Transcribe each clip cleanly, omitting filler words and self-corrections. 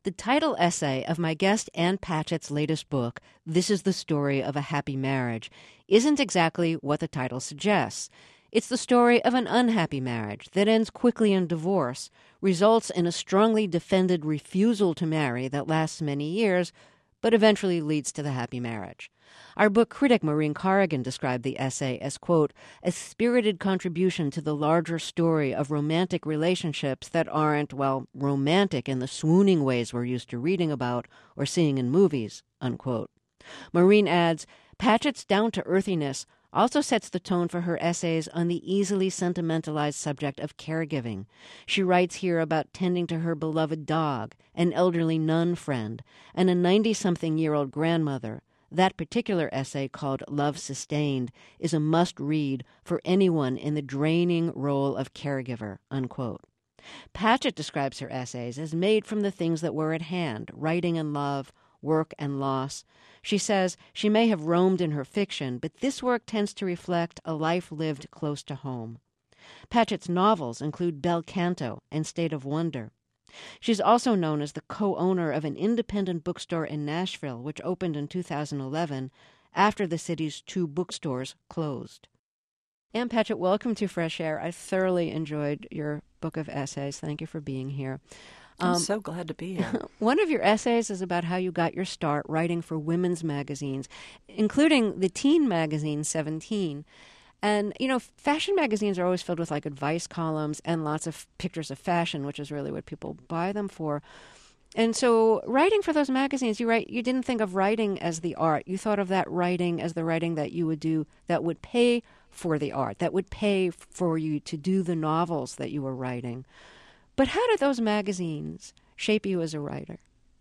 The title essay of my guest Ann Patchett's latest book, This is the Story of a Happy Marriage, isn't exactly what the title suggests. It's the story of an unhappy marriage that ends quickly in divorce, results in a strongly defended refusal to marry that lasts many years, but eventually leads to the happy marriage. Our book critic Maureen Corrigan described the essay as, quote, a spirited contribution to the larger story of romantic relationships that aren't, well, romantic in the swooning ways we're used to reading about or seeing in movies, unquote. Maureen adds, Patchett's down-to-earthiness also sets the tone for her essays on the easily sentimentalized subject of caregiving. She writes here about tending to her beloved dog, an elderly nun friend, and a 90-something-year-old grandmother. That particular essay, called Love Sustained, is a must-read for anyone in the draining role of caregiver, unquote. Patchett describes her essays as made from the things that were at hand, writing and love, work and loss. She says she may have roamed in her fiction, but this work tends to reflect a life lived close to home. Patchett's novels include Bel Canto and State of Wonder. She's also known as the co-owner of an independent bookstore in Nashville, which opened in 2011 after the city's 2 bookstores closed. Ann Patchett, welcome to Fresh Air. I thoroughly enjoyed your book of essays. Thank you for being here. I'm so glad to be here. One of your essays is about how you got your start writing for women's magazines, including the teen magazine 17. And, you know, fashion magazines are always filled with, like, advice columns and lots of pictures of fashion, which is really what people buy them for. And so writing for those magazines, you didn't think of writing as the art. You thought of that writing as the writing that you would do that would pay for the art, that would pay for you to do the novels that you were writing. But how did those magazines shape you as a writer?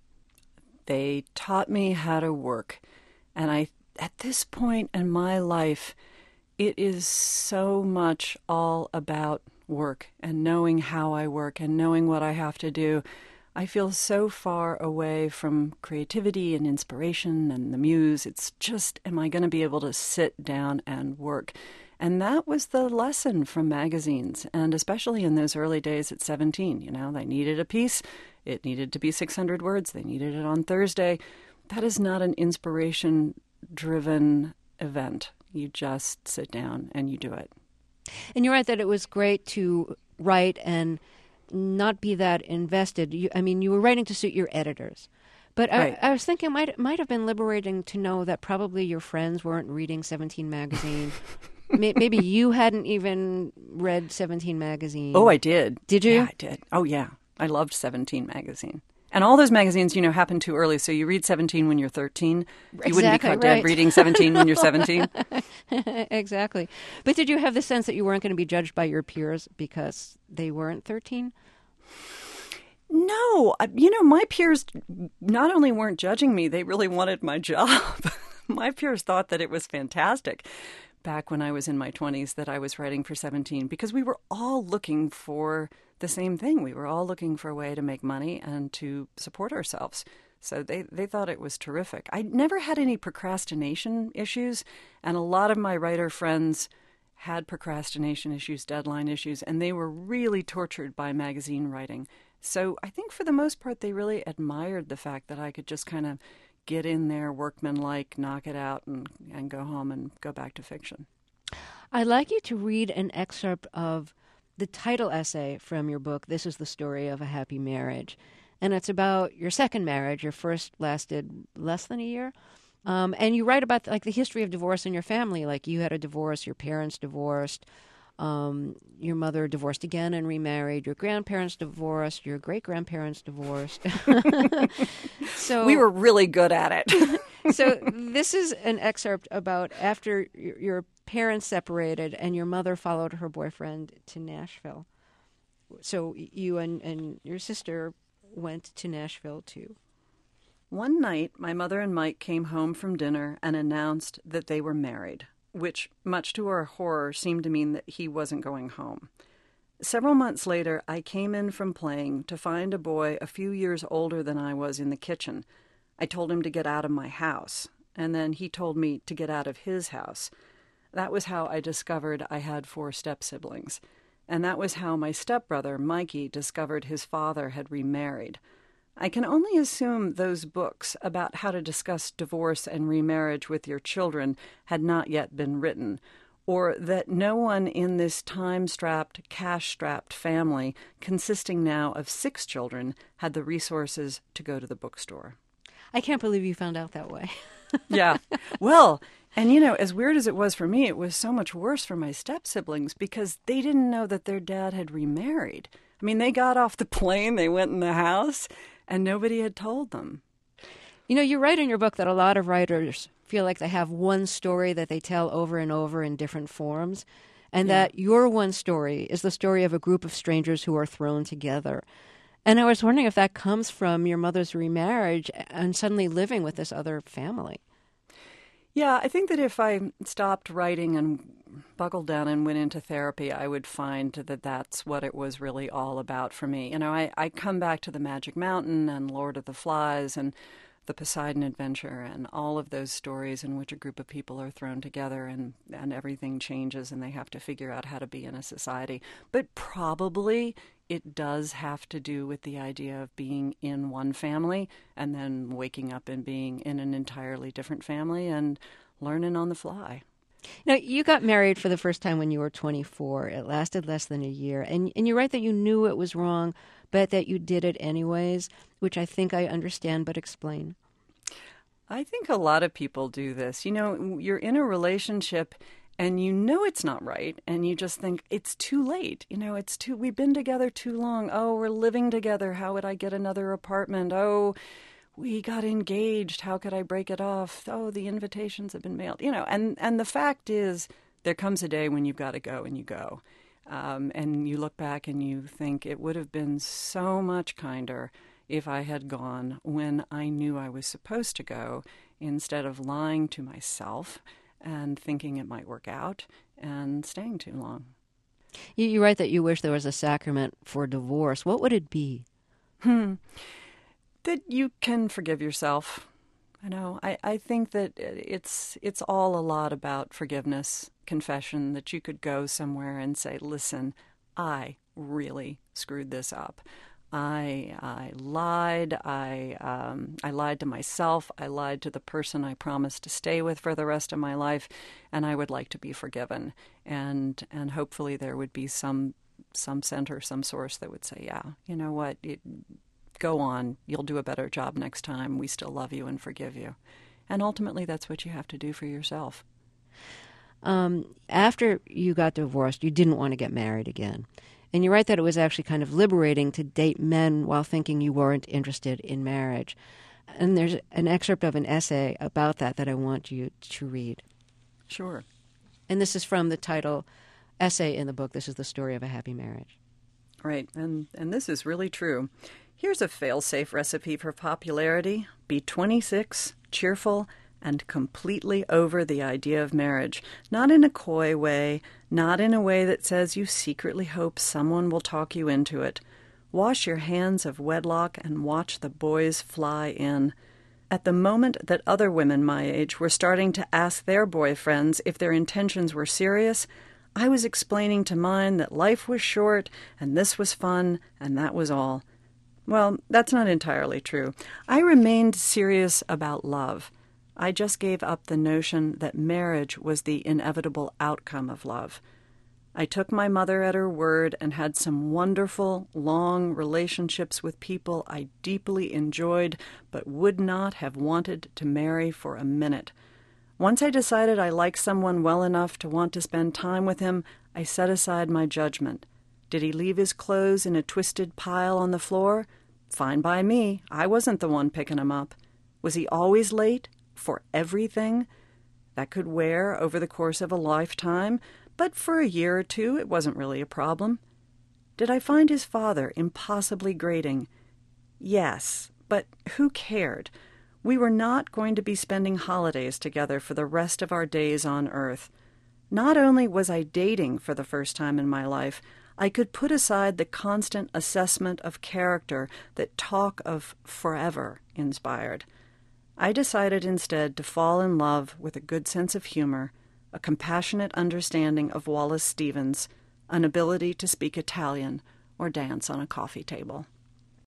They taught me how to work. And at this point in my life, it is so much all about work and knowing how I work and knowing what I have to do. I feel so far away from creativity and inspiration and the muse. It's just, am I going to be able to sit down and work? And that was the lesson from magazines, and especially in those early days at 17. You know, they needed a piece. It needed to be 600 words. They needed it on Thursday. That is not an inspiration-driven event. You just sit down and you do it. And you're right that it was great to write and not be that invested. You were writing to suit your editors. But Right. I was thinking it might have been liberating to know that probably your friends weren't reading 17 magazine. Maybe you hadn't even read 17 magazine. Oh, I did. Did you? Yeah, I did. Oh, yeah. I loved 17 magazine. And all those magazines, happen too early. So you read 17 when you're 13. You wouldn't be caught dead reading 17 when you're 17. Exactly. But did you have the sense that you weren't going to be judged by your peers because they weren't 13? No. My peers not only weren't judging me, they really wanted my job. My peers thought that it was fantastic back when I was in my 20s that I was writing for 17 because we were all looking for the same thing. We were all looking for a way to make money and to support ourselves. So they thought it was terrific. I never had any procrastination issues, and a lot of my writer friends had procrastination issues, deadline issues, and they were really tortured by magazine writing. So I think for the most part, they really admired the fact that I could just kind of get in there, workmanlike, knock it out, and go home and go back to fiction. I'd like you to read an excerpt of the title essay from your book, This is the Story of a Happy Marriage. And it's about your second marriage. Your first lasted less than a year. And you write about the history of divorce in your family. Like you had a divorce, your parents divorced, your mother divorced again and remarried, your grandparents divorced, your great-grandparents divorced. So we were really good at it. So this is an excerpt about after your parents separated and your mother followed her boyfriend to Nashville. So you and your sister went to Nashville too. One night, my mother and Mike came home from dinner and announced that they were married, which, much to our horror, seemed to mean that he wasn't going home. Several months later, I came in from playing to find a boy a few years older than I was in the kitchen. I told him to get out of my house, and then he told me to get out of his house. That was how I discovered I had 4 step-siblings. And that was how my stepbrother, Mikey, discovered his father had remarried. I can only assume those books about how to discuss divorce and remarriage with your children had not yet been written, or that no one in this time-strapped, cash-strapped family, consisting now of 6 children, had the resources to go to the bookstore. I can't believe you found out that way. Yeah. Well, and as weird as it was for me, it was so much worse for my step-siblings because they didn't know that their dad had remarried. I mean, they got off the plane, they went in the house, and nobody had told them. You write in your book that a lot of writers feel like they have one story that they tell over and over in different forms, and that your one story is the story of a group of strangers who are thrown together. And I was wondering if that comes from your mother's remarriage and suddenly living with this other family. Yeah, I think that if I stopped writing and buckled down and went into therapy, I would find that that's what it was really all about for me. I come back to the Magic Mountain and Lord of the Flies and the Poseidon Adventure and all of those stories in which a group of people are thrown together and everything changes and they have to figure out how to be in a society. But probably it does have to do with the idea of being in one family and then waking up and being in an entirely different family and learning on the fly. Now, you got married for the first time when you were 24. It lasted less than a year. And you write that you knew it was wrong, but that you did it anyways, which I think I understand, but explain. I think a lot of people do this. You're in a relationship and it's not right, and you just think it's too late. We've been together too long. Oh, we're living together. How would I get another apartment? Oh, we got engaged. How could I break it off? Oh, the invitations have been mailed. And the fact is, there comes a day when you've got to go, and you go. And you look back and you think it would have been so much kinder if I had gone when I knew I was supposed to go, instead of lying to myself and thinking it might work out and staying too long. You write that you wish there was a sacrament for divorce. What would it be? That you can forgive yourself. I think that it's all a lot about forgiveness, confession, that you could go somewhere and say, listen, I really screwed this up. I lied. I lied to myself. I lied to the person I promised to stay with for the rest of my life, and I would like to be forgiven. And hopefully there would be some center, some source that would say, yeah, you know what, go on. You'll do a better job next time. We still love you and forgive you. And ultimately, that's what you have to do for yourself. After you got divorced, you didn't want to get married again. And you write that it was actually kind of liberating to date men while thinking you weren't interested in marriage. And there's an excerpt of an essay about that I want you to read. Sure. And this is from the title essay in the book, This is the Story of a Happy Marriage. Right, and this is really true. Here's a fail-safe recipe for popularity. Be 26, cheerful, and completely over the idea of marriage. Not in a coy way, not in a way that says you secretly hope someone will talk you into it. Wash your hands of wedlock and watch the boys fly in. At the moment that other women my age were starting to ask their boyfriends if their intentions were serious, I was explaining to mine that life was short and this was fun and that was all. Well, that's not entirely true. I remained serious about love. I just gave up the notion that marriage was the inevitable outcome of love. I took my mother at her word and had some wonderful, long relationships with people I deeply enjoyed but would not have wanted to marry for a minute. Once I decided I liked someone well enough to want to spend time with him, I set aside my judgment. Did he leave his clothes in a twisted pile on the floor? Fine by me. I wasn't the one picking him up. Was he always late? For everything? That could wear over the course of a lifetime, but for a year or two it wasn't really a problem. Did I find his father impossibly grating? Yes, but who cared? We were not going to be spending holidays together for the rest of our days on Earth. Not only was I dating for the first time in my life, I could put aside the constant assessment of character that talk of forever inspired. I decided instead to fall in love with a good sense of humor, a compassionate understanding of Wallace Stevens, an ability to speak Italian or dance on a coffee table.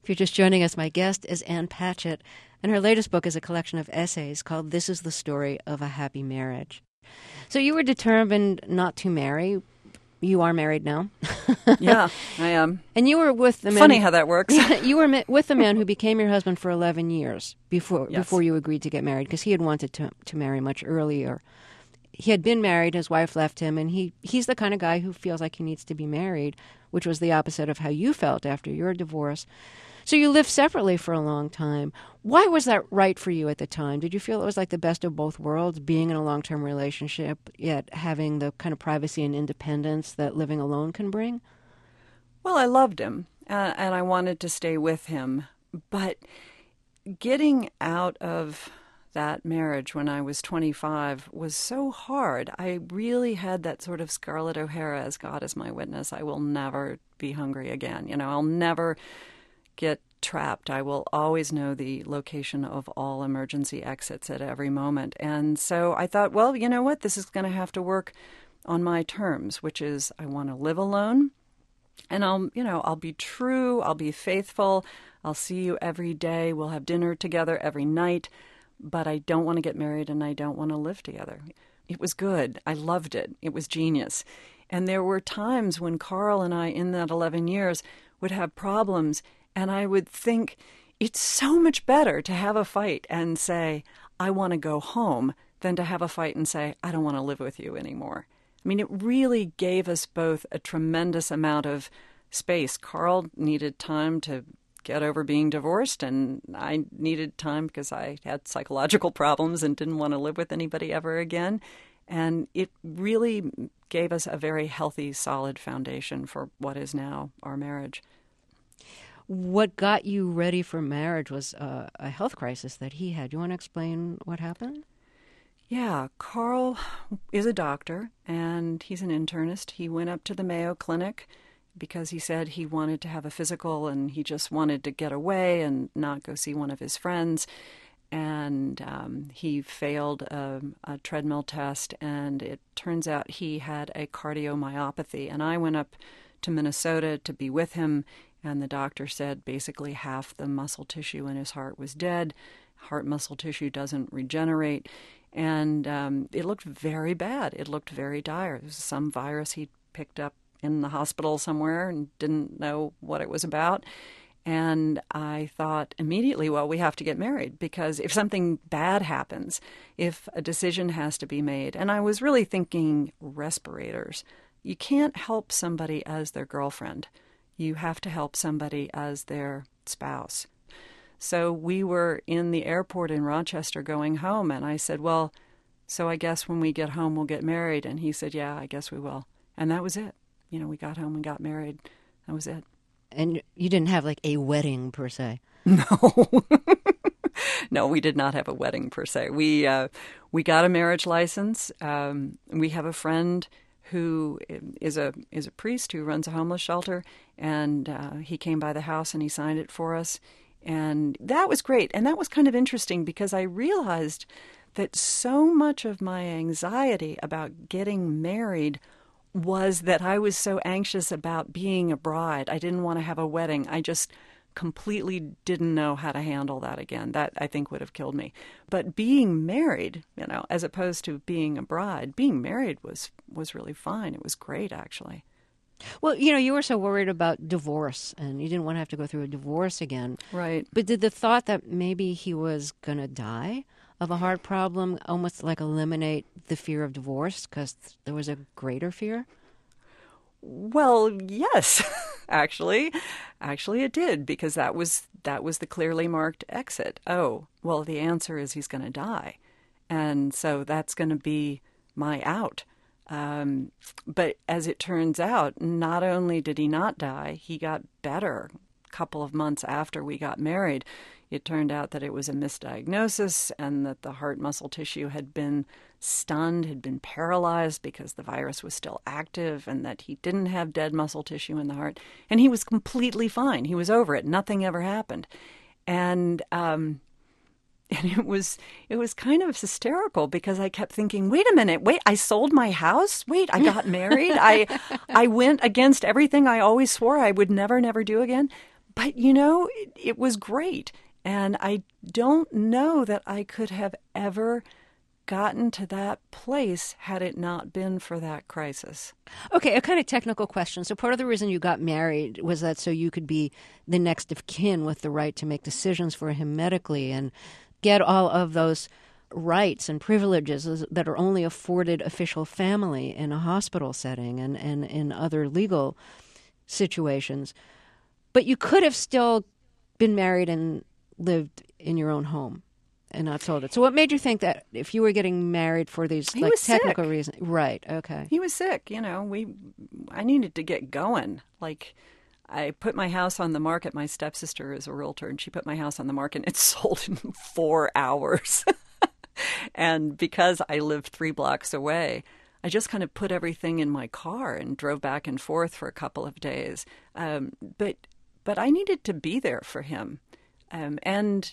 If you're just joining us, my guest is Ann Patchett, and her latest book is a collection of essays called This is the Story of a Happy Marriage. So you were determined not to marry. You are married now. Yeah, I am. And you were with the man... Funny how that works. You were with the man who became your husband for 11 years before you agreed to get married, because he had wanted to marry much earlier. He had been married, his wife left him, and he's the kind of guy who feels like he needs to be married, which was the opposite of how you felt after your divorce. So you lived separately for a long time. Why was that right for you at the time? Did you feel it was like the best of both worlds, being in a long-term relationship, yet having the kind of privacy and independence that living alone can bring? Well, I loved him, and I wanted to stay with him. But getting out of that marriage when I was 25 was so hard. I really had that sort of Scarlett O'Hara, as God is my witness. I will never be hungry again. I'll never get trapped. I will always know the location of all emergency exits at every moment. And so I thought, well, you know what? This is going to have to work on my terms, which is I want to live alone. And I'll be true. I'll be faithful. I'll see you every day. We'll have dinner together every night. But I don't want to get married and I don't want to live together. It was good. I loved it. It was genius. And there were times when Carl and I, in that 11 years, would have problems. And I would think, it's so much better to have a fight and say, I want to go home, than to have a fight and say, I don't want to live with you anymore. I mean, it really gave us both a tremendous amount of space. Carl needed time to get over being divorced, and I needed time because I had psychological problems and didn't want to live with anybody ever again. And it really gave us a very healthy, solid foundation for what is now our marriage. What got you ready for marriage was a health crisis that he had. You want to explain what happened? Yeah, Carl is a doctor, and he's an internist. He went up to the Mayo Clinic because he said he wanted to have a physical, and he just wanted to get away and not go see one of his friends. And he failed a treadmill test, and it turns out he had a cardiomyopathy. And I went up to Minnesota to be with him, and the doctor said basically half the muscle tissue in his heart was dead. Heart muscle tissue doesn't regenerate. And it looked very bad. It looked very dire. It was some virus he picked up in the hospital somewhere and didn't know what it was about. And I thought immediately, well, we have to get married, because if something bad happens, if a decision has to be made, and I was really thinking respirators. You can't help somebody as their girlfriend. You have to help somebody as their spouse. So we were in the airport in Rochester going home, and I said, well, so I guess when we get home we'll get married. And he said, yeah, I guess we will. And that was it. We got home and got married. That was it. And you didn't have like a wedding per se? No. No, we did not have a wedding per se. We got a marriage license. We have a friend who is a priest who runs a homeless shelter, and he came by the house and he signed it for us. And that was great. And that was kind of interesting because I realized that so much of my anxiety about getting married was that I was so anxious about being a bride. I didn't want to have a wedding. I just completely didn't know how to handle that again. That, I think, would have killed me. But being married, as opposed to being a bride, being married was really fine. It was great, actually. Well, you were so worried about divorce, and you didn't want to have to go through a divorce again. Right. But did the thought that maybe he was going to die of a heart problem almost like eliminate the fear of divorce because there was a greater fear? Well, yes, actually it did, because that was the clearly marked exit. Oh, well, the answer is he's going to die. And so that's going to be my out. But as it turns out, not only did he not die, he got better a couple of months after we got married. It turned out that it was a misdiagnosis and that the heart muscle tissue had been stunned, had been paralyzed because the virus was still active, and that he didn't have dead muscle tissue in the heart. And he was completely fine. He was over it. Nothing ever happened. And it was kind of hysterical because I kept thinking, wait a minute, I sold my house? Wait, I got married? I went against everything I always swore I would never do again. But, it was great. And I don't know that I could have ever gotten to that place had it not been for that crisis. Okay, a kind of technical question. So part of the reason you got married was that so you could be the next of kin with the right to make decisions for him medically and get all of those rights and privileges that are only afforded official family in a hospital setting and in other legal situations. But you could have still been married and lived in your own home and not sold it. So what made you think that if you were getting married for these technical reasons? Right, okay. He was sick, I needed to get going. I put my house on the market. My stepsister is a realtor, and she put my house on the market, and it sold in 4 hours. And because I lived 3 blocks away, I just kind of put everything in my car and drove back and forth for a couple of days. But I needed to be there for him. And,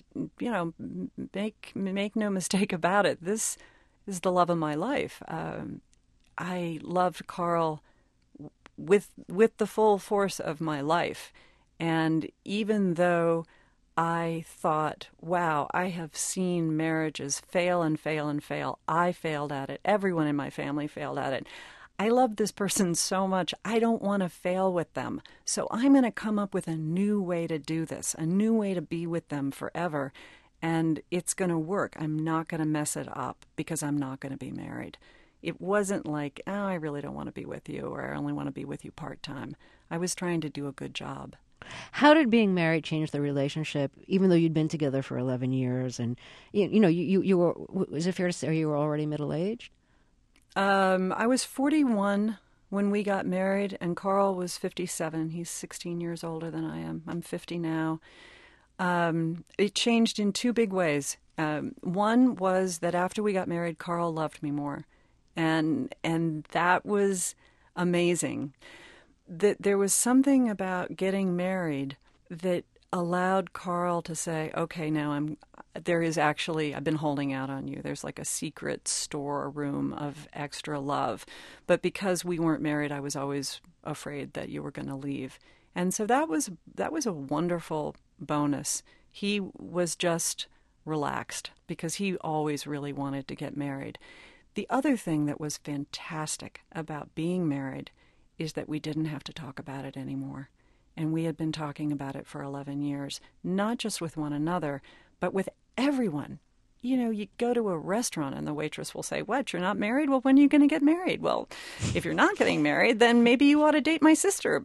make no mistake about it. This is the love of my life. I loved Carl with the full force of my life. And even though I thought, wow, I have seen marriages fail and fail and fail. I failed at it. Everyone in my family failed at it. I love this person so much, I don't want to fail with them. So I'm going to come up with a new way to do this, a new way to be with them forever. And it's going to work. I'm not going to mess it up because I'm not going to be married. It wasn't like, oh, I really don't want to be with you, or I only want to be with you part-time. I was trying to do a good job. How did being married change the relationship, even though you'd been together for 11 years? And, you were, is it fair to say you were already middle-aged? I was 41 when we got married, and Carl was 57. He's 16 years older than I am. I'm 50 now. It changed in 2 big ways. One was that after we got married, Carl loved me more, and that was amazing. That there was something about getting married that allowed Carl to say, okay, now I've been holding out on you. There's like a secret storeroom of extra love. But because we weren't married, I was always afraid that you were going to leave. And so that was a wonderful bonus. He was just relaxed because he always really wanted to get married. The other thing that was fantastic about being married is that we didn't have to talk about it anymore. And we had been talking about it for 11 years, not just with one another, but with everyone. You go to a restaurant and the waitress will say, what, you're not married? Well, when are you going to get married? Well, if you're not getting married, then maybe you ought to date my sister.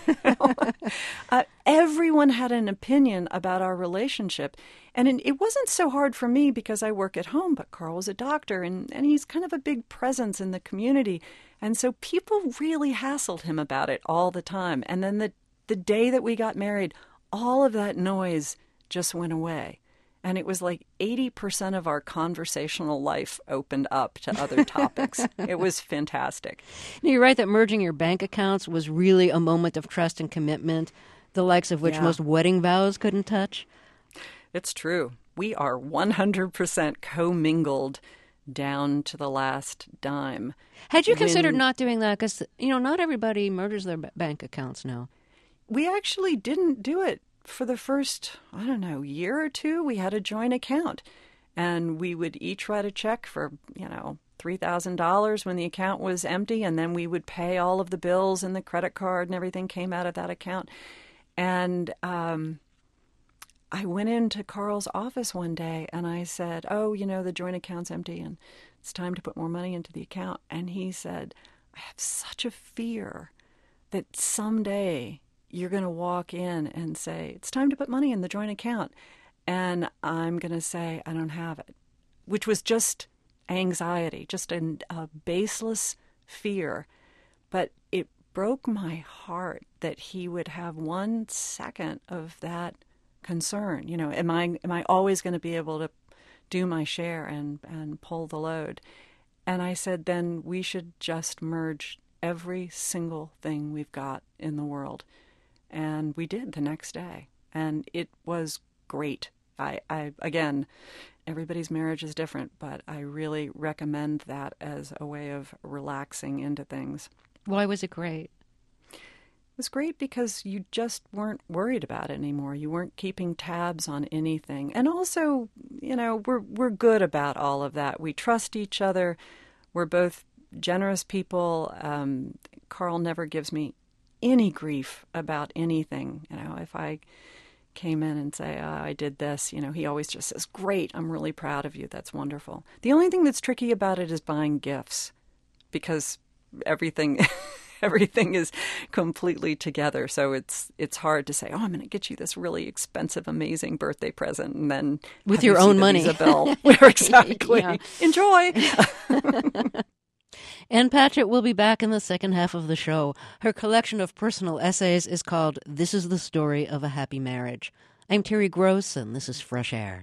Everyone had an opinion about our relationship. And it wasn't so hard for me because I work at home, but Carl was a doctor and he's kind of a big presence in the community. And so people really hassled him about it all the time. And then the day that we got married, all of that noise just went away. And it was like 80% of our conversational life opened up to other topics. It was fantastic. Now, you're right that merging your bank accounts was really a moment of trust and commitment, the likes of which most wedding vows couldn't touch. It's true. We are 100% commingled down to the last dime. Had you considered not doing that? Because, not everybody merges their bank accounts now. We actually didn't do it for the first, year or 2. We had a joint account, and we would each write a check for, $3,000 when the account was empty, and then we would pay all of the bills, and the credit card and everything came out of that account. And I went into Carl's office one day, and I said, the joint account's empty, and it's time to put more money into the account. And he said, I have such a fear that someday you're going to walk in and say, it's time to put money in the joint account. And I'm going to say, I don't have it, which was just anxiety, just a baseless fear. But it broke my heart that he would have 1 second of that concern. Am I always going to be able to do my share and pull the load? And I said, then we should just merge every single thing we've got in the world. And we did the next day. And it was great. I again, everybody's marriage is different, but I really recommend that as a way of relaxing into things. Why was it great? It was great because you just weren't worried about it anymore. You weren't keeping tabs on anything. And also, we're good about all of that. We trust each other. We're both generous people. Carl never gives me any grief about anything. If I came in and say, I did this, he always just says, great, I'm really proud of you. That's wonderful. The only thing that's tricky about it is buying gifts, because everything is completely together. So it's hard to say, oh, I'm going to get you this really expensive, amazing birthday present, and then with your own money. Bill. Exactly. Yeah. Enjoy. Ann Patchett will be back in the second half of the show. Her collection of personal essays is called This is the Story of a Happy Marriage. I'm Terry Gross, and this is Fresh Air.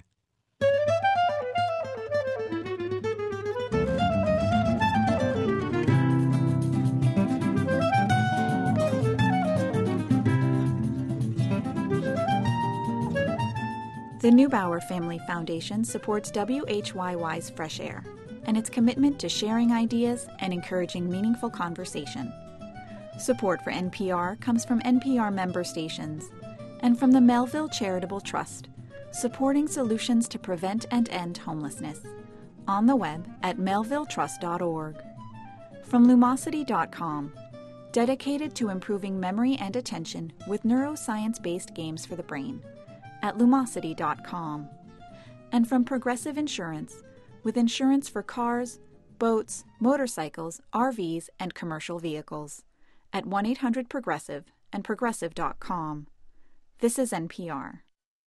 The Neubauer Family Foundation supports WHYY's Fresh Air and its commitment to sharing ideas and encouraging meaningful conversation. Support for NPR comes from NPR member stations and from the Melville Charitable Trust, supporting solutions to prevent and end homelessness. On the web at melvilletrust.org. From Lumosity.com, dedicated to improving memory and attention with neuroscience-based games for the brain, at Lumosity.com. And from Progressive Insurance, with insurance for cars, boats, motorcycles, RVs, and commercial vehicles, at 1-800-PROGRESSIVE and Progressive.com. This is NPR.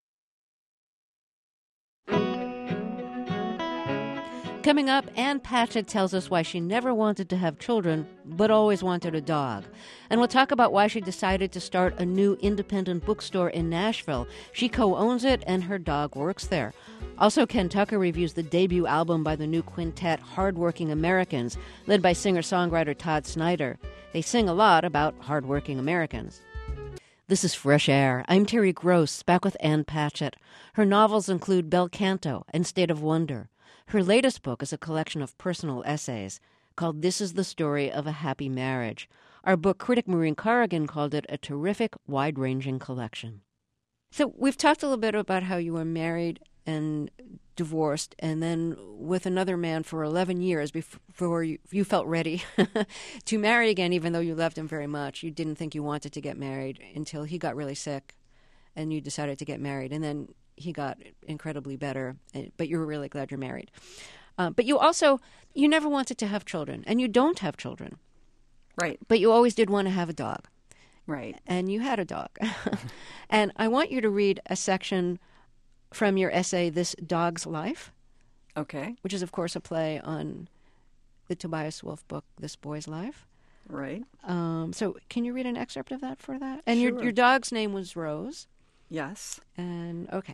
Coming up, Ann Patchett tells us why she never wanted to have children, but always wanted a dog. And we'll talk about why she decided to start a new independent bookstore in Nashville. She co-owns it, and her dog works there. Also, Ken Tucker reviews the debut album by the new quintet Hardworking Americans, led by singer-songwriter Todd Snyder. They sing a lot about hardworking Americans. This is Fresh Air. I'm Terry Gross, back with Ann Patchett. Her novels include Bel Canto and State of Wonder. Her latest book is a collection of personal essays called This is the Story of a Happy Marriage. Our book critic Maureen Corrigan called it a terrific, wide-ranging collection. So we've talked a little bit about how you were married and divorced and then with another man for 11 years before you felt ready to marry again, even though you loved him very much. You didn't think you wanted to get married until he got really sick and you decided to get married. And then he got incredibly better, but you were really glad you're married. But you never wanted to have children, and you don't have children. Right. But you always did want to have a dog. Right. And you had a dog. And I want you to read a section from your essay, This Dog's Life. Okay. Which is, of course, a play on the Tobias Wolff book, This Boy's Life. Right. So can you read an excerpt of that for that? And sure. Your dog's name was Rose. Yes. And, okay.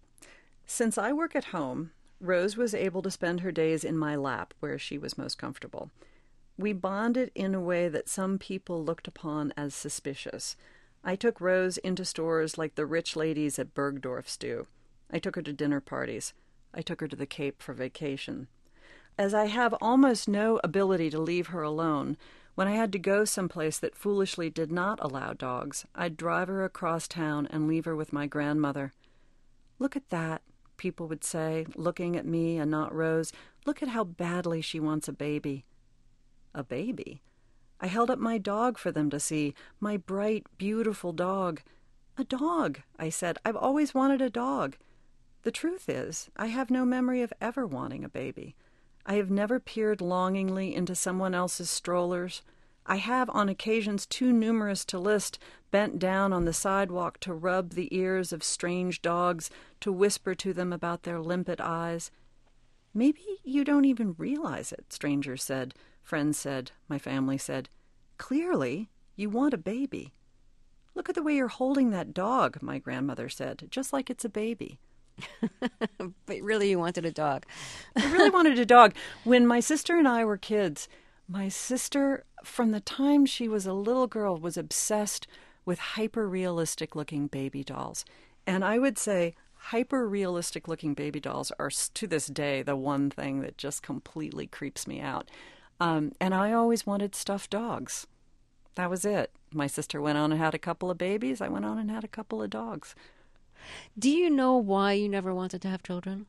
Since I work at home, Rose was able to spend her days in my lap where she was most comfortable. We bonded in a way that some people looked upon as suspicious. I took Rose into stores like the rich ladies at Bergdorf's do. I took her to dinner parties. I took her to the Cape for vacation. As I have almost no ability to leave her alone, when I had to go someplace that foolishly did not allow dogs, I'd drive her across town and leave her with my grandmother. Look at that, people would say, looking at me and not Rose. Look at how badly she wants a baby. A baby? I held up my dog for them to see, my bright, beautiful dog. A dog, I said. I've always wanted a dog. The truth is, I have no memory of ever wanting a baby. I have never peered longingly into someone else's strollers. I have, on occasions too numerous to list, bent down on the sidewalk to rub the ears of strange dogs, to whisper to them about their limpid eyes. Maybe you don't even realize it, strangers said, friends said, my family said. Clearly, you want a baby. Look at the way you're holding that dog, my grandmother said, just like it's a baby. But really you wanted a dog. I really wanted a dog. When my sister and I were kids, my sister, from the time she was a little girl, was obsessed with hyper-realistic looking baby dolls. And I would say hyper-realistic looking baby dolls are, to this day, the one thing that just completely creeps me out. And I always wanted stuffed dogs. that was it. My sister went on and had a couple of babies. I went on and had a couple of dogs. Do you know why you never wanted to have children?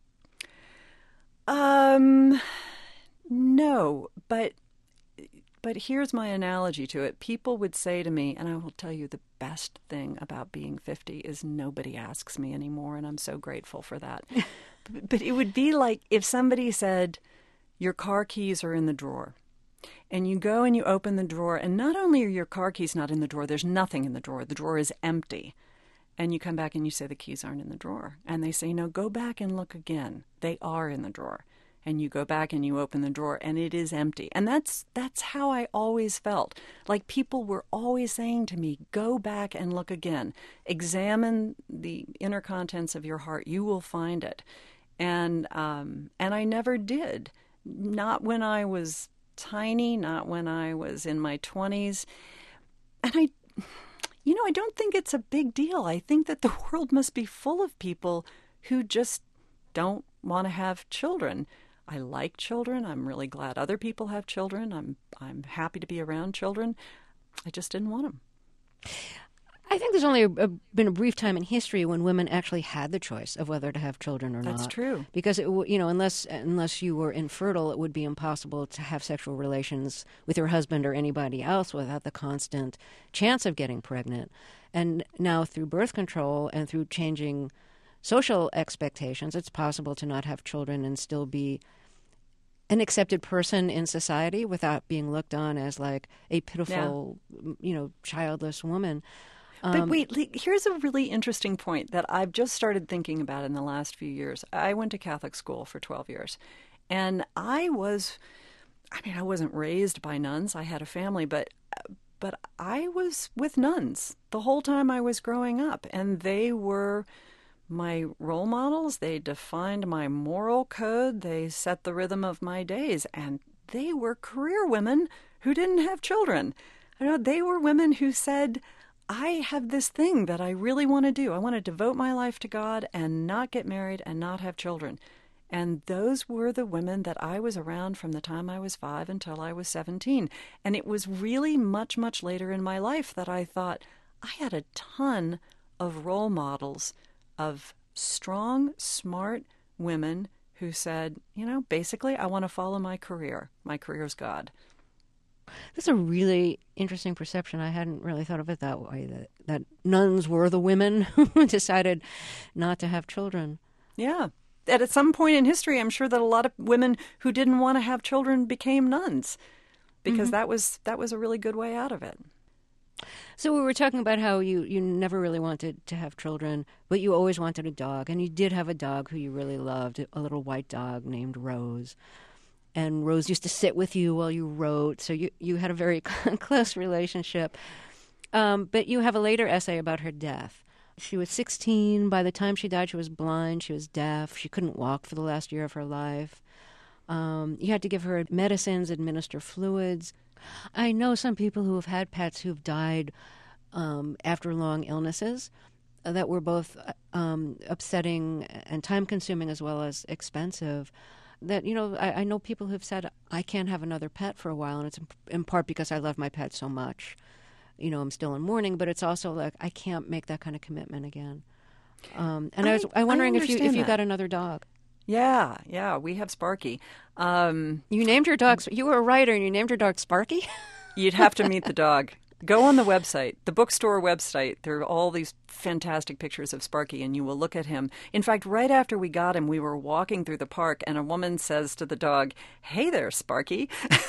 No, but here's my analogy to it. People would say to me, and I will tell you the best thing about being 50 is nobody asks me anymore, and I'm so grateful for that. But it would be like if somebody said, your car keys are in the drawer. And you go and you open the drawer, and not only are your car keys not in the drawer, there's nothing in the drawer is empty. And you come back and you say the keys aren't in the drawer. And they say, no, go back and look again. They are in the drawer. And you go back and you open the drawer and it is empty. And that's how I always felt. Like people were always saying to me, go back and look again. Examine the inner contents of your heart. You will find it. And I never did. Not when I was tiny, not when I was in my 20s. And I don't think it's a big deal. I think that the world must be full of people who just don't want to have children. I like children. I'm really glad other people have children. I'm happy to be around children. I just didn't want them. I think there's only been a brief time in history when women actually had the choice of whether to have children or not. That's true. Because unless you were infertile, it would be impossible to have sexual relations with your husband or anybody else without the constant chance of getting pregnant. And now through birth control and through changing social expectations, it's possible to not have children and still be an accepted person in society without being looked on as like a pitiful, childless woman. But wait, here's a really interesting point that I've just started thinking about in the last few years. I went to Catholic school for 12 years, and I wasn't raised by nuns. I had a family, but I was with nuns the whole time I was growing up, and they were my role models. They defined my moral code. They set the rhythm of my days, and they were career women who didn't have children. They were women who said, I have this thing that I really want to do. I want to devote my life to God and not get married and not have children. And those were the women that I was around from the time I was 5 until I was 17. And it was really much, much later in my life that I thought I had a ton of role models of strong, smart women who said, basically, I want to follow my career. My career's God. That's a really interesting perception. I hadn't really thought of it that way, that nuns were the women who decided not to have children. Yeah. At some point in history, I'm sure that a lot of women who didn't want to have children became nuns because that was a really good way out of it. So we were talking about how you never really wanted to have children, but you always wanted a dog. And you did have a dog who you really loved, a little white dog named Rose. And Rose used to sit with you while you wrote, so you had a very close relationship. But you have a later essay about her death. She was 16. By the time she died, she was blind. She was deaf. She couldn't walk for the last year of her life. You had to give her medicines, administer fluids. I know some people who have had pets who've died after long illnesses that were both upsetting and time-consuming as well as expensive. That, I know people who've said, I can't have another pet for a while, and it's in part because I love my pet so much. I'm still in mourning, but it's also like I can't make that kind of commitment again. And I was wondering if you got another dog. Yeah, we have Sparky. You named your dog, you were a writer, and you named your dog Sparky? You'd have to meet the dog. Go on the website, the bookstore website. There are all these fantastic pictures of Sparky, and you will look at him. In fact, right after we got him, we were walking through the park, and a woman says to the dog, "Hey there, Sparky."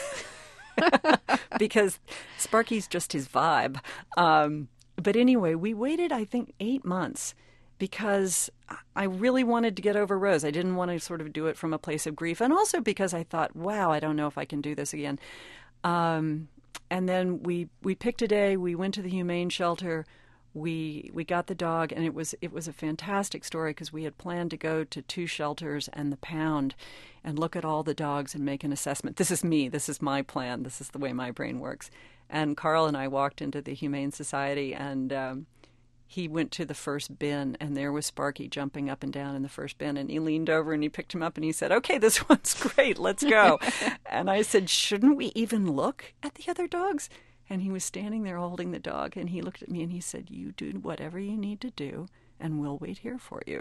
Because Sparky's just his vibe. But anyway, we waited, I think, 8 months because I really wanted to get over Rose. I didn't want to sort of do it from a place of grief. And also because I thought, wow, I don't know if I can do this again. And then we picked a day. We went to the humane shelter. We got the dog, and it was a fantastic story because we had planned to go to 2 shelters and the pound and look at all the dogs and make an assessment. This is me. This is my plan. This is the way my brain works. And Carl and I walked into the Humane Society, and he went to the first bin, and there was Sparky jumping up and down in the first bin. And he leaned over and he picked him up and he said, "Okay, this one's great. Let's go." And I said, "Shouldn't we even look at the other dogs?" And he was standing there holding the dog, and he looked at me and he said, "You do whatever you need to do, and we'll wait here for you."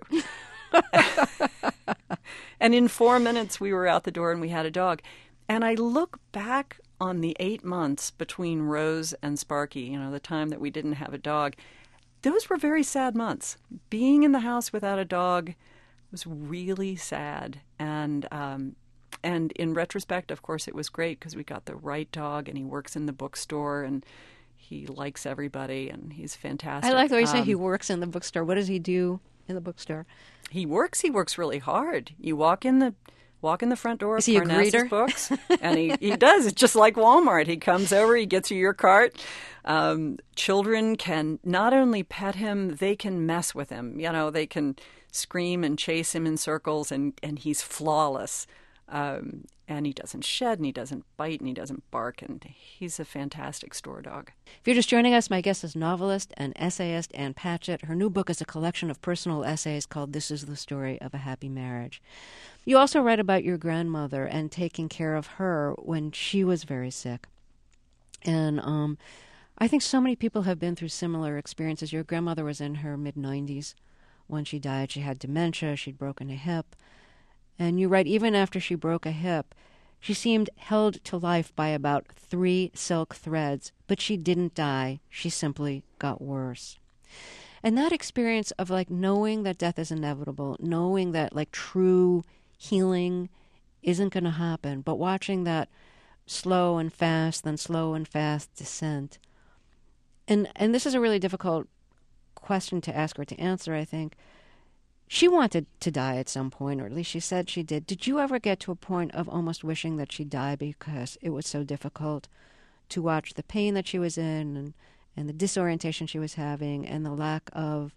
And in 4 minutes, we were out the door and we had a dog. And I look back on the 8 months between Rose and Sparky, the time that we didn't have a dog. Those were very sad months. Being in the house without a dog was really sad. And in retrospect, of course, it was great because we got the right dog, and he works in the bookstore, and he likes everybody, and he's fantastic. I like the way you say he works in the bookstore. What does he do in the bookstore? He works really hard. You walk in the front door of Is he a Parnassus greeter? Books, and he does. It's just like Walmart. He comes over, he gets you your cart. Children can not only pet him, they can mess with him. They can scream and chase him in circles, and he's flawless. And he doesn't shed, and he doesn't bite, and he doesn't bark, and he's a fantastic store dog. If you're just joining us, my guest is novelist and essayist Ann Patchett. Her new book is a collection of personal essays called This is the Story of a Happy Marriage. You also write about your grandmother and taking care of her when she was very sick. And I think so many people have been through similar experiences. Your grandmother was in her mid-90s when she died. She had dementia. She'd broken a hip. And you write, even after she broke a hip, she seemed held to life by about 3 silk threads, but she didn't die. She simply got worse. And that experience of knowing that death is inevitable, knowing that true healing isn't going to happen, but watching that slow and fast, then slow and fast descent. And this is a really difficult question to ask or to answer, I think. She wanted to die at some point, or at least she said she did. Did you ever get to a point of almost wishing that she'd die because it was so difficult to watch the pain that she was in and the disorientation she was having and the lack of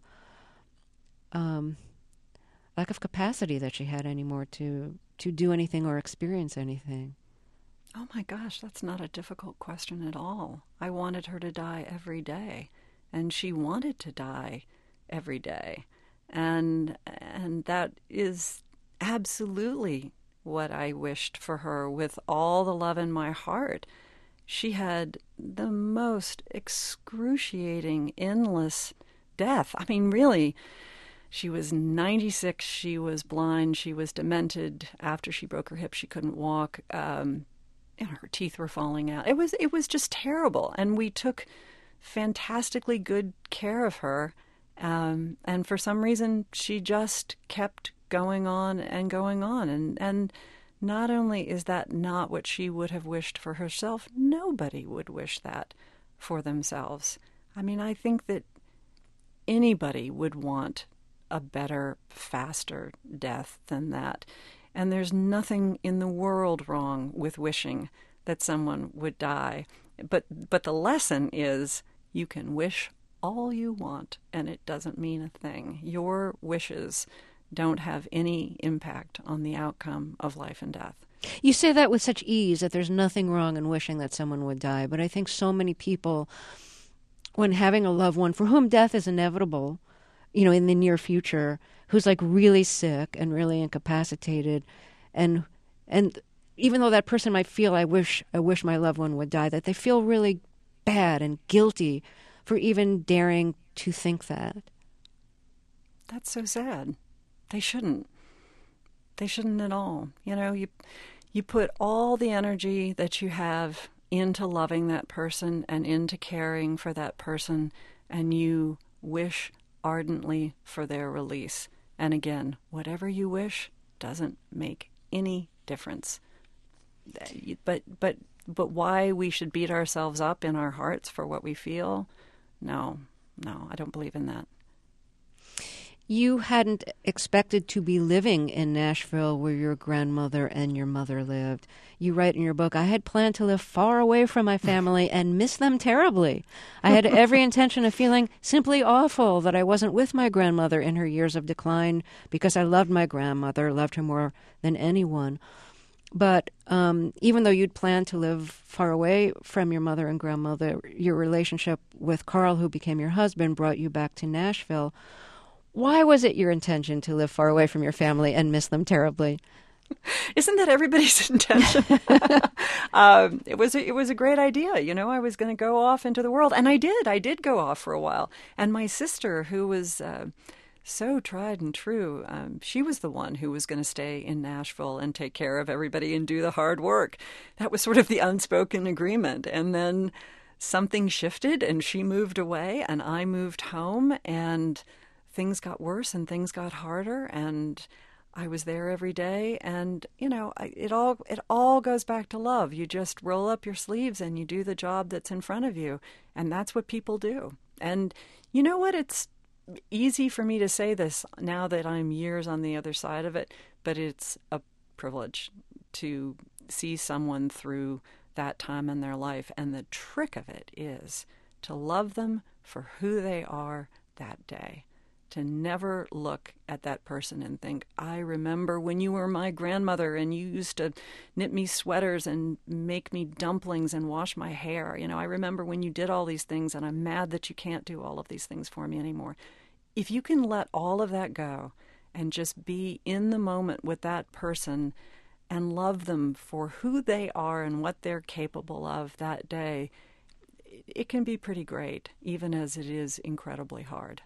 capacity that she had anymore to do anything or experience anything? Oh my gosh, that's not a difficult question at all. I wanted her to die every day, and she wanted to die every day. And that is absolutely what I wished for her with all the love in my heart. She had the most excruciating, endless death. I mean, really, she was 96, she was blind, she was demented. After she broke her hip, she couldn't walk. Her teeth were falling out. It was just terrible. And we took fantastically good care of her. And for some reason, she just kept going on and going on. And not only is that not what she would have wished for herself, nobody would wish that for themselves. I mean, I think that anybody would want a better, faster death than that. And there's nothing in the world wrong with wishing that someone would die. But the lesson is you can wish all you want, and it doesn't mean a thing. Your wishes don't have any impact on the outcome of life and death. You say that with such ease, that there's nothing wrong in wishing that someone would die. But I think so many people, when having a loved one for whom death is inevitable, in the near future, who's really sick and really incapacitated, and even though that person might feel, I wish my loved one would die, that they feel really bad and guilty for even daring to think that. That's so sad. They shouldn't. They shouldn't at all. You put all the energy that you have into loving that person and into caring for that person, and you wish ardently for their release. And again, whatever you wish doesn't make any difference. But why we should beat ourselves up in our hearts for what we feel? No, I don't believe in that. You hadn't expected to be living in Nashville where your grandmother and your mother lived. You write in your book, I had planned to live far away from my family and miss them terribly. I had every intention of feeling simply awful that I wasn't with my grandmother in her years of decline because I loved my grandmother, loved her more than anyone. But even though you'd planned to live far away from your mother and grandmother, your relationship with Carl, who became your husband, brought you back to Nashville. Why was it your intention to live far away from your family and miss them terribly? Isn't that everybody's intention? It was a great idea. You know, I was going to go off into the world, and I did. I did go off for a while. And my sister, who was so tried and true, she was the one who was going to stay in Nashville and take care of everybody and do the hard work. That was sort of the unspoken agreement. And then something shifted, and she moved away, and I moved home, and things got worse and things got harder, and I was there every day. And you know, it all goes back to love. You just roll up your sleeves and you do the job that's in front of you, and that's what people do. And you know what? It's easy for me to say this now that I'm years on the other side of it, but it's a privilege to see someone through that time in their life. And the trick of it is to love them for who they are that day. To never look at that person and think, I remember when you were my grandmother and you used to knit me sweaters and make me dumplings and wash my hair. You know, I remember when you did all these things, and I'm mad that you can't do all of these things for me anymore. If you can let all of that go and just be in the moment with that person and love them for who they are and what they're capable of that day, it can be pretty great, even as it is incredibly hard.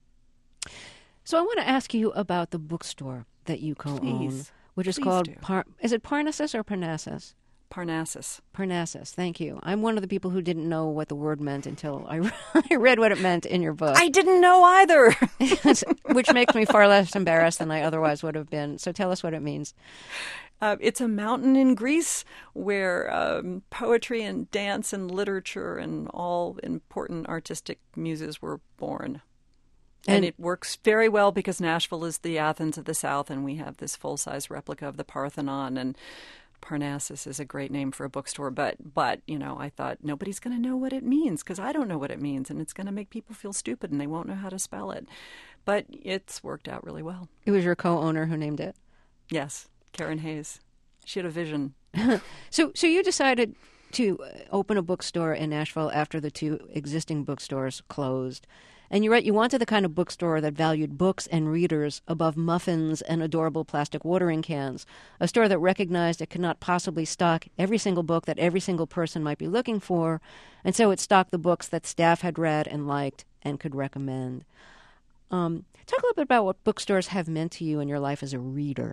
So I want to ask you about the bookstore that you co-own, which is called, is it Parnassus or Parnassus? Parnassus. Parnassus, thank you. I'm one of the people who didn't know what the word meant until I read what it meant in your book. I didn't know either. Which makes me far less embarrassed than I otherwise would have been. So tell us what it means. It's a mountain in Greece where poetry and dance and literature and all important artistic muses were born. And it works very well because Nashville is the Athens of the South, and we have this full-size replica of the Parthenon, and Parnassus is a great name for a bookstore. But you know, I thought nobody's going to know what it means because I don't know what it means, and it's going to make people feel stupid, and they won't know how to spell it. But it's worked out really well. It was your co-owner who named it? Yes, Karen Hayes. She had a vision. So you decided to open a bookstore in Nashville after the two existing bookstores closed. And you write, you wanted the kind of bookstore that valued books and readers above muffins and adorable plastic watering cans, a store that recognized it could not possibly stock every single book that every single person might be looking for, and so it stocked the books that staff had read and liked and could recommend. Talk a little bit about what bookstores have meant to you in your life as a reader.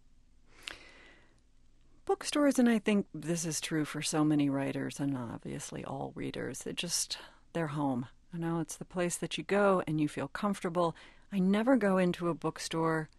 Bookstores, and I think this is true for so many writers and obviously all readers, they're home. You know, it's the place that you go and you feel comfortable. I never go into a bookstore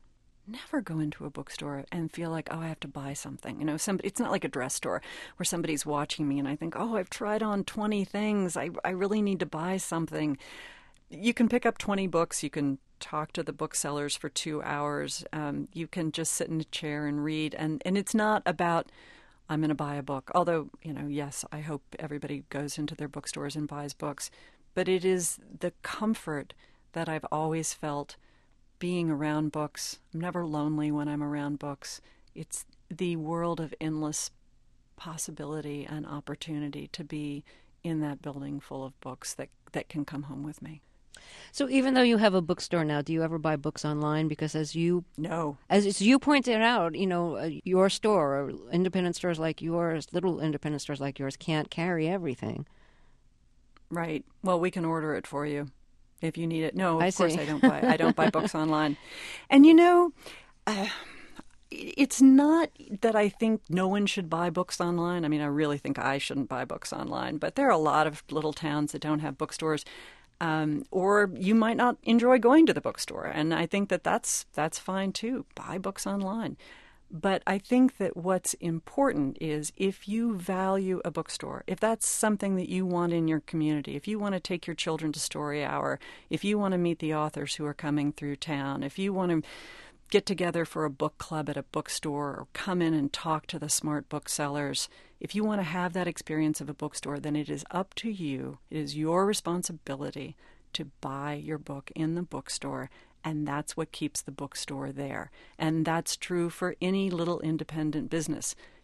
and feel like, oh, I have to buy something. You know, it's not like a dress store where somebody's watching me and I think, oh, I've tried on 20 things. I really need to buy something. You can pick up 20 books. You can talk to the booksellers for 2 hours. You can just sit in a chair and read. And it's not about, I'm going to buy a book. Although, you know, yes, I hope everybody goes into their bookstores and buys books. But it is the comfort that I've always felt being around books. I'm never lonely when I'm around books. It's the world of endless possibility and opportunity to be in that building full of books that can come home with me. So even though you have a bookstore now, do you ever buy books online? Because as you pointed out, you know, your store or independent stores like yours, little independent stores like yours can't carry everything. Right. Well, we can order it for you if you need it. No, of course see. I don't buy books online. And you know, it's not that I think no one should buy books online. I mean, I really think I shouldn't buy books online. But there are a lot of little towns that don't have bookstores. Or you might not enjoy going to the bookstore. And I think that's fine too. Buy books online. But I think that what's important is if you value a bookstore, if that's something that you want in your community, if you want to take your children to Story Hour, if you want to meet the authors who are coming through town, if you want to get together for a book club at a bookstore or come in and talk to the smart booksellers, if you want to have that experience of a bookstore, then it is up to you. It is your responsibility to buy your book in the bookstore. And that's what keeps the bookstore there. And that's true for any little independent business.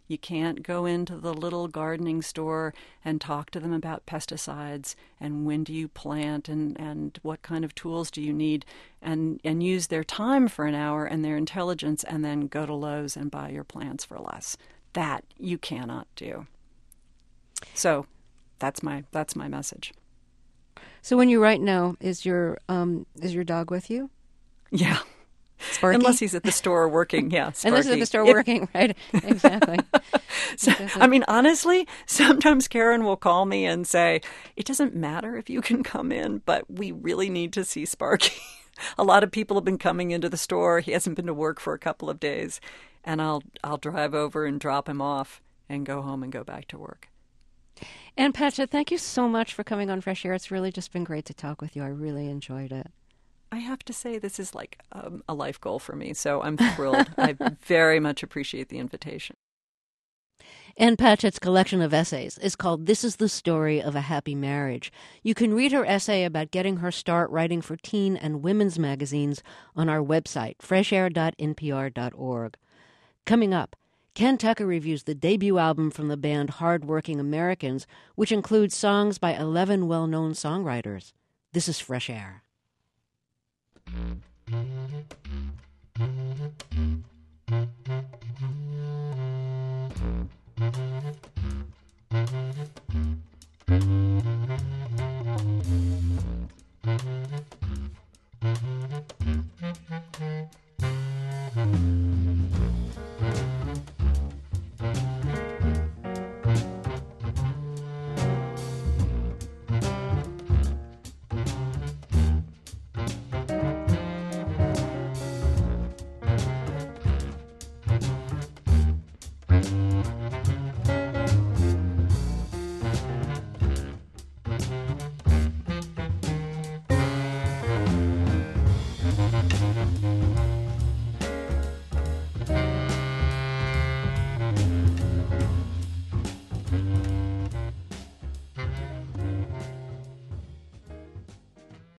You can't go into the little gardening store and talk to them about pesticides and when do you plant and what kind of tools do you need and use their time for an hour and their intelligence and then go to Lowe's and buy your plants for less. That you cannot do. So that's my message. So when you write now, is your dog with you? Yeah. Sparky? Unless he's at the store working, yeah. Sparky. Unless he's at the store working, right? Exactly. So, I mean, honestly, sometimes Karen will call me and say, it doesn't matter if you can come in, but we really need to see Sparky. A lot of people have been coming into the store. He hasn't been to work for a couple of days. And I'll drive over and drop him off and go home and go back to work. Ann Patchett, thank you so much for coming on Fresh Air. It's really just been great to talk with you. I really enjoyed it. I have to say this is like a life goal for me, so I'm thrilled. I very much appreciate the invitation. Ann Patchett's collection of essays is called This is the Story of a Happy Marriage. You can read her essay about getting her start writing for teen and women's magazines on our website, freshair.npr.org. Coming up, Ken Tucker reviews the debut album from the band Hard-Working Americans, which includes songs by 11 well-known songwriters. This is Fresh Air.